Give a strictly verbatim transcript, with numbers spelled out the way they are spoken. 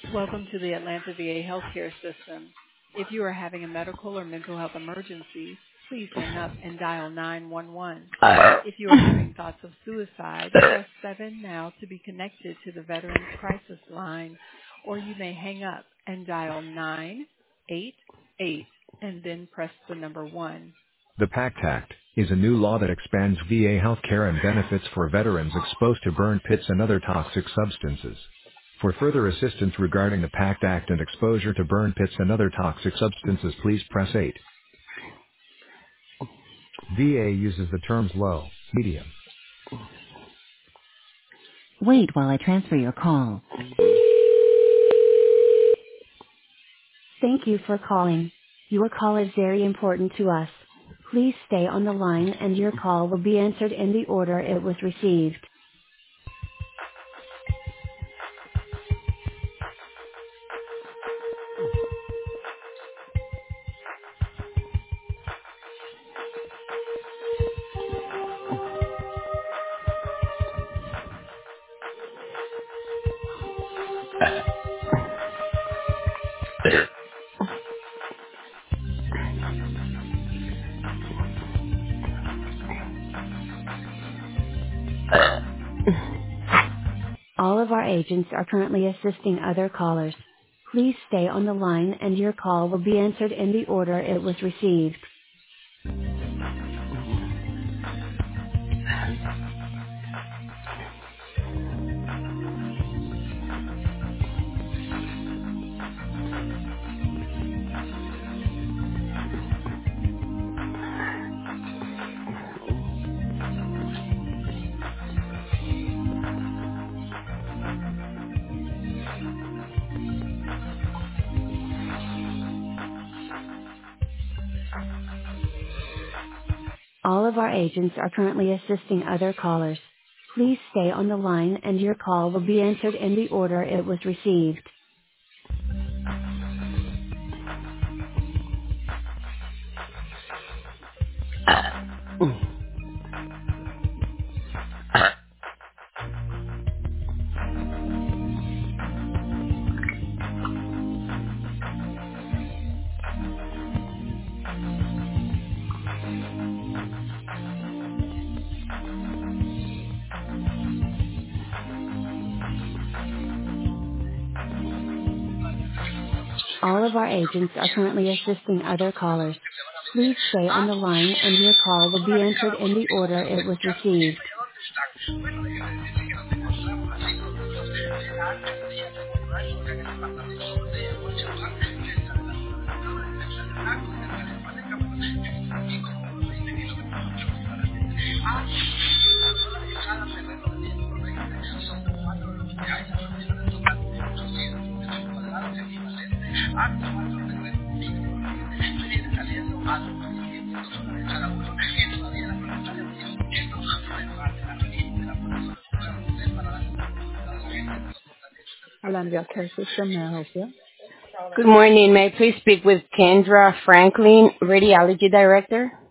Welcome to the Atlanta V A Healthcare System. If you are having a medical or mental health emergency, please hang up and dial nine one one. If you are having thoughts of suicide, press seven now to be connected to the Veterans Crisis Line, or you may hang up and dial nine eight eight and then press the number one. The PACT Act is a new law that expands V A health care and benefits for veterans exposed to burn pits and other toxic substances. For further assistance regarding the PACT Act and exposure to burn pits and other toxic substances, please press eight. V A uses the terms low, medium. Wait while I transfer your call. Thank you for calling. Your call is very important to us. Please stay on the line and your call will be answered in the order it was received. All of our agents are currently assisting other callers. Please stay on the line and your call will be answered in the order it was received. All of our agents are currently assisting other callers. Please stay on the line and your call will be answered in the order it was received. All of our agents are currently assisting other callers. Please stay on the line and your call will be answered in the order it was received. Atlanta Healthcare System, may I help you? Good morning. May I please speak with Kendra Franklin, Radiology Director?